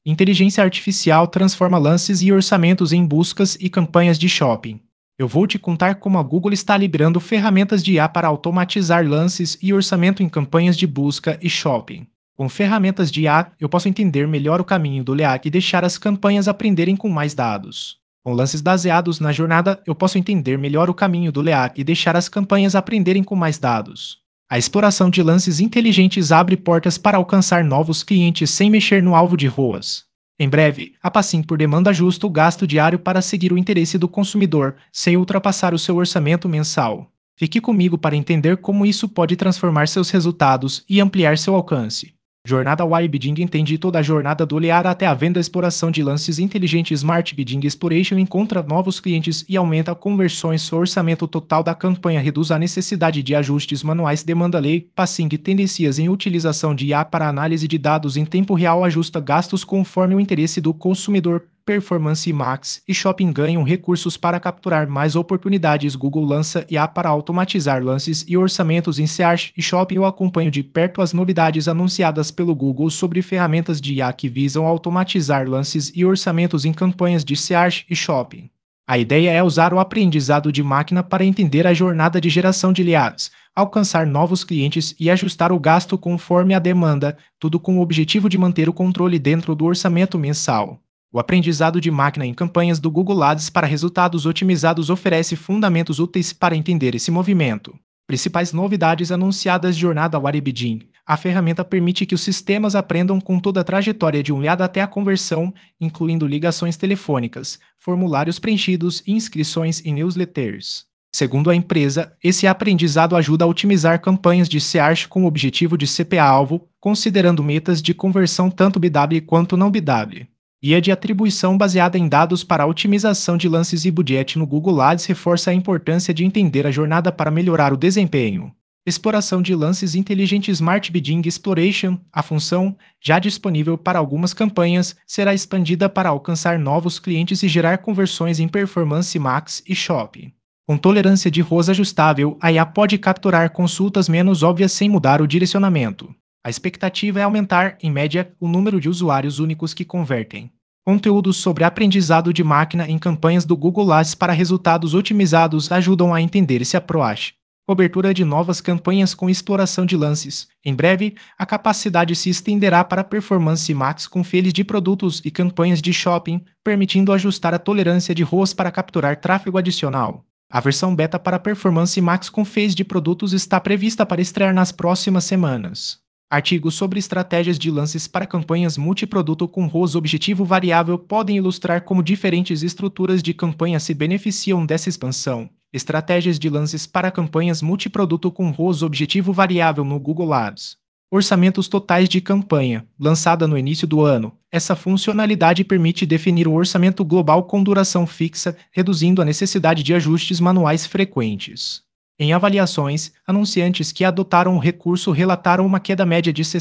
Inteligência artificial transforma lances e orçamentos em buscas e campanhas de shopping. Eu vou te contar como a Google está liberando ferramentas de IA para automatizar lances e orçamento em campanhas de busca e shopping. Com ferramentas de IA, eu posso entender melhor o caminho do lead e deixar as campanhas aprenderem com mais dados. Com lances baseados na jornada, eu posso entender melhor o caminho do lead e deixar as campanhas aprenderem com mais dados. A exploração de lances inteligentes abre portas para alcançar novos clientes sem mexer no alvo de ROAS. Em breve, a Passim por demanda ajusta o gasto diário para seguir o interesse do consumidor, sem ultrapassar o seu orçamento mensal. Fique comigo para entender como isso pode transformar seus resultados e ampliar seu alcance. Jornada Wire Bidding entende toda a jornada do olhar até a venda e exploração de lances inteligentes. Smart Bidding Exploration encontra novos clientes e aumenta conversões. O orçamento total da campanha reduz a necessidade de ajustes manuais. Demanda lei. Passing tendências em utilização de IA para análise de dados em tempo real ajusta gastos conforme o interesse do consumidor. Performance Max e Shopping ganham recursos para capturar mais oportunidades. Google lança IA para automatizar lances e orçamentos em Search e Shopping. Eu acompanho de perto as novidades anunciadas pelo Google sobre ferramentas de IA que visam automatizar lances e orçamentos em campanhas de Search e Shopping. A ideia é usar o aprendizado de máquina para entender a jornada de geração de leads, alcançar novos clientes e ajustar o gasto conforme a demanda, tudo com o objetivo de manter o controle dentro do orçamento mensal. O aprendizado de máquina em campanhas do Google Ads para resultados otimizados oferece fundamentos úteis para entender esse movimento. Principais novidades anunciadas. Jornada Wire Bidding. A ferramenta permite que os sistemas aprendam com toda a trajetória de um lead até a conversão, incluindo ligações telefônicas, formulários preenchidos e inscrições em newsletters. Segundo a empresa, esse aprendizado ajuda a otimizar campanhas de Search com o objetivo de CPA-alvo, considerando metas de conversão tanto BW quanto não BW. Guia de atribuição baseada em dados para a otimização de lances e budget no Google Ads reforça a importância de entender a jornada para melhorar o desempenho. Exploração de lances inteligentes. Smart Bidding Exploration, a função, já disponível para algumas campanhas, será expandida para alcançar novos clientes e gerar conversões em Performance Max e Shopping. Com tolerância de ROAS ajustável, a IA pode capturar consultas menos óbvias sem mudar o direcionamento. A expectativa é aumentar, em média, o número de usuários únicos que convertem. Conteúdos sobre aprendizado de máquina em campanhas do Google Ads para resultados otimizados ajudam a entender esse approach. Cobertura de novas campanhas com exploração de lances. Em breve, a capacidade se estenderá para Performance Max com feeds de produtos e campanhas de shopping, permitindo ajustar a tolerância de ROAS para capturar tráfego adicional. A versão beta para Performance Max com feeds de produtos está prevista para estrear nas próximas semanas. Artigos sobre estratégias de lances para campanhas multiproduto com ROAS objetivo variável podem ilustrar como diferentes estruturas de campanha se beneficiam dessa expansão. Estratégias de lances para campanhas multiproduto com ROAS objetivo variável no Google Ads. Orçamentos totais de campanha, lançada no início do ano. Essa funcionalidade permite definir o orçamento global com duração fixa, reduzindo a necessidade de ajustes manuais frequentes. Em avaliações, anunciantes que adotaram o recurso relataram uma queda média de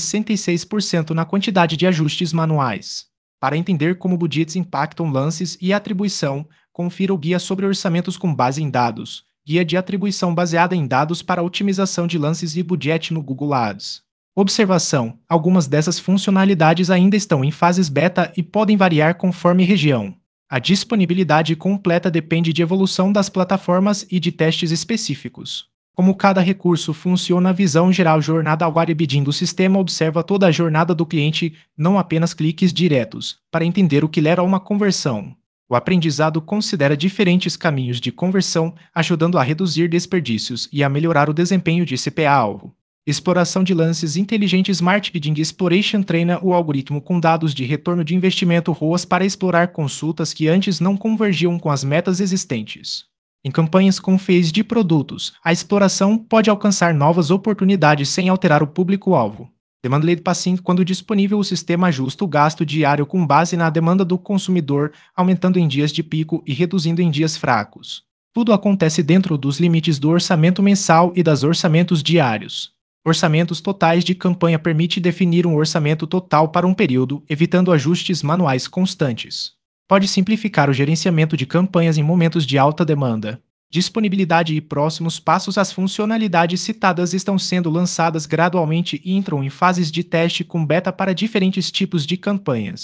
66% na quantidade de ajustes manuais. Para entender como budgets impactam lances e atribuição, confira o guia sobre orçamentos com base em dados, guia de atribuição baseada em dados para otimização de lances e budget no Google Ads. Observação: algumas dessas funcionalidades ainda estão em fases beta e podem variar conforme região. A disponibilidade completa depende de evolução das plataformas e de testes específicos. Como cada recurso funciona. A visão geral. Jornada Wire Bidding. O sistema observa toda a jornada do cliente, não apenas cliques diretos, para entender o que leva a uma conversão. O aprendizado considera diferentes caminhos de conversão, ajudando a reduzir desperdícios e a melhorar o desempenho de CPA-alvo. Exploração de lances inteligentes. Smart Bidding Exploration treina o algoritmo com dados de retorno de investimento ROAS para explorar consultas que antes não convergiam com as metas existentes. Em campanhas com feeds de produtos, a exploração pode alcançar novas oportunidades sem alterar o público-alvo. Demand Lead Passing. Quando disponível, o sistema ajusta o gasto diário com base na demanda do consumidor, aumentando em dias de pico e reduzindo em dias fracos. Tudo acontece dentro dos limites do orçamento mensal e das orçamentos diários. Orçamentos totais de campanha permite definir um orçamento total para um período, evitando ajustes manuais constantes. Pode simplificar o gerenciamento de campanhas em momentos de alta demanda. Disponibilidade e próximos passos. As funcionalidades citadas estão sendo lançadas gradualmente e entram em fases de teste com beta para diferentes tipos de campanhas.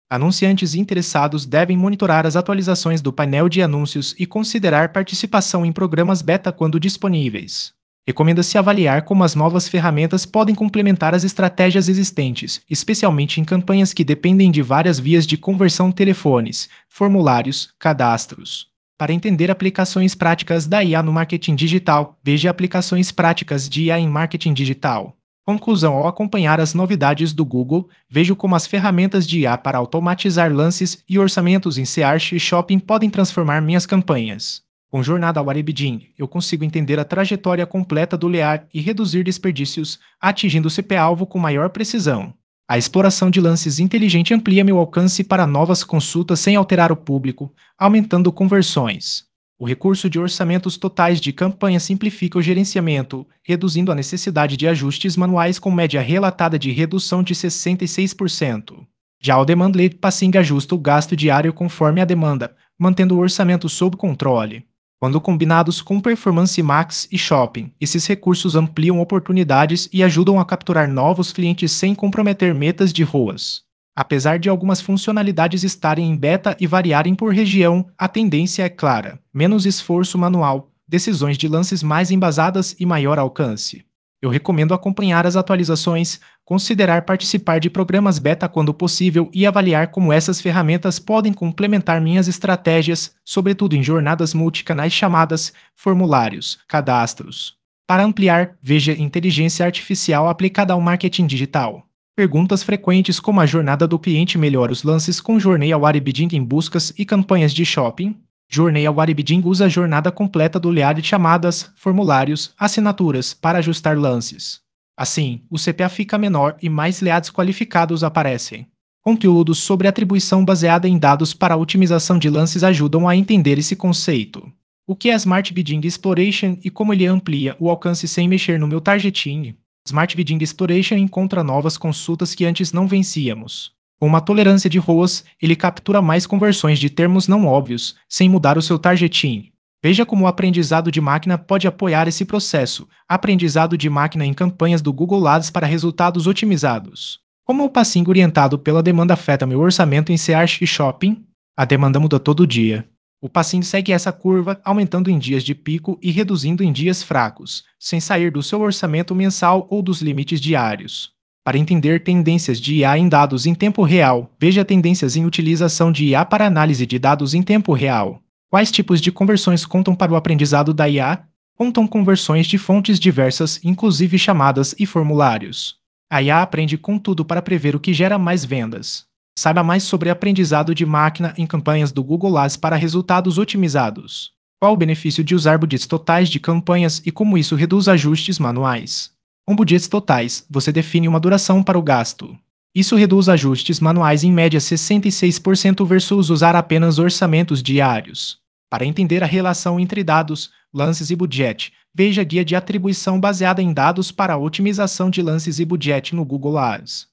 Anunciantes interessados devem monitorar as atualizações do painel de anúncios e considerar participação em programas beta quando disponíveis. Recomenda-se avaliar como as novas ferramentas podem complementar as estratégias existentes, especialmente em campanhas que dependem de várias vias de conversão: telefones, formulários, cadastros. Para entender aplicações práticas da IA no marketing digital, veja aplicações práticas de IA em marketing digital. Conclusão: ao acompanhar as novidades do Google, vejo como as ferramentas de IA para automatizar lances e orçamentos em Search e Shopping podem transformar minhas campanhas. Com Jornada Webbidding, eu consigo entender a trajetória completa do lead e reduzir desperdícios, atingindo o CPA-alvo com maior precisão. A exploração de lances inteligente amplia meu alcance para novas consultas sem alterar o público, aumentando conversões. O recurso de orçamentos totais de campanha simplifica o gerenciamento, reduzindo a necessidade de ajustes manuais com média relatada de redução de 66%. Já o Demand Lead Passing ajusta o gasto diário conforme a demanda, mantendo o orçamento sob controle. Quando combinados com Performance Max e Shopping, esses recursos ampliam oportunidades e ajudam a capturar novos clientes sem comprometer metas de ROAS. Apesar de algumas funcionalidades estarem em beta e variarem por região, a tendência é clara: menos esforço manual, decisões de lances mais embasadas e maior alcance. Eu recomendo acompanhar as atualizações, considerar participar de programas beta quando possível e avaliar como essas ferramentas podem complementar minhas estratégias, sobretudo em jornadas multicanais: chamadas, formulários, cadastros. Para ampliar, veja inteligência artificial aplicada ao marketing digital. Perguntas frequentes como: a jornada do cliente melhora os lances com Journey Webbidding em buscas e campanhas de shopping? Journey Webbidding usa a jornada completa do lead: chamadas, formulários, assinaturas, para ajustar lances. Assim, o CPA fica menor e mais leads qualificados aparecem. Conteúdos sobre atribuição baseada em dados para a otimização de lances ajudam a entender esse conceito. O que é Smart Bidding Exploration e como ele amplia o alcance sem mexer no meu targeting? Smart Bidding Exploration encontra novas consultas que antes não vencíamos. Com uma tolerância de ROAS, ele captura mais conversões de termos não óbvios, sem mudar o seu targeting. Veja como o aprendizado de máquina pode apoiar esse processo. Aprendizado de máquina em campanhas do Google Ads para resultados otimizados. Como o passing orientado pela demanda afeta meu orçamento em Search e Shopping? A demanda muda todo dia. O passing segue essa curva, aumentando em dias de pico e reduzindo em dias fracos, sem sair do seu orçamento mensal ou dos limites diários. Para entender tendências de IA em dados em tempo real, veja tendências em utilização de IA para análise de dados em tempo real. Quais tipos de conversões contam para o aprendizado da IA? Contam conversões de fontes diversas, inclusive chamadas e formulários. A IA aprende com tudo para prever o que gera mais vendas. Saiba mais sobre aprendizado de máquina em campanhas do Google Ads para resultados otimizados. Qual o benefício de usar budgets totais de campanhas e como isso reduz ajustes manuais? Com budgets totais, você define uma duração para o gasto. Isso reduz ajustes manuais em média 66% versus usar apenas orçamentos diários. Para entender a relação entre dados, lances e budget, veja a guia de atribuição baseada em dados para a otimização de lances e budget no Google Ads.